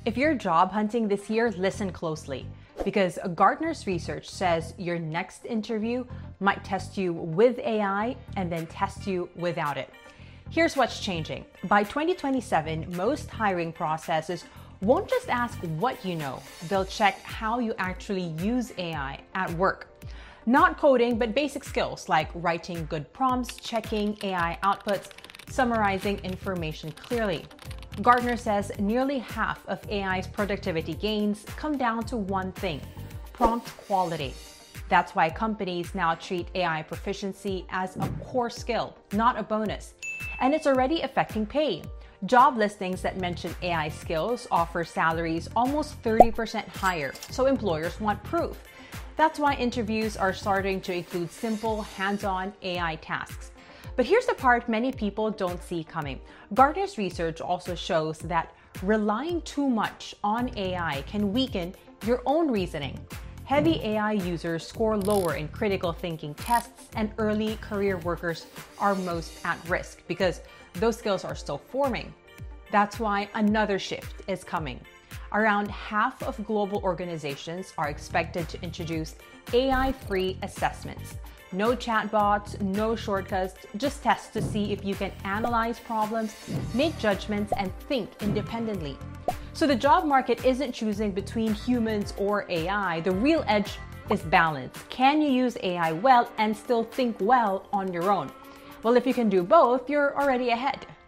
If you're job hunting this year, listen closely because Gartner's research says your next interview might test you with AI and then test you without it. Here's what's changing. By 2027, most hiring processes won't just ask what you know, they'll check how you actually use AI at work. Not coding, but basic skills like writing good prompts, checking AI outputs, summarizing information clearly. Gartner says nearly half of AI's productivity gains come down to one thing: prompt quality. That's why companies now treat AI proficiency as a core skill, not a bonus. And it's already affecting pay. Job listings that mention AI skills offer salaries almost 30% higher, so employers want proof. That's why interviews are starting to include simple, hands-on AI tasks. But here's the part many people don't see coming. Gartner's research also shows that relying too much on AI can weaken your own reasoning. Heavy AI users score lower in critical thinking tests, and early career workers are most at risk because those skills are still forming. That's why another shift is coming. Around half of global organizations are expected to introduce AI-free assessments. No chatbots, no shortcuts, just tests to see if you can analyze problems, make judgments, and think independently. So the job market isn't choosing between humans or AI. The real edge is balance. Can you use AI well and still think well on your own? Well, if you can do both, you're already ahead.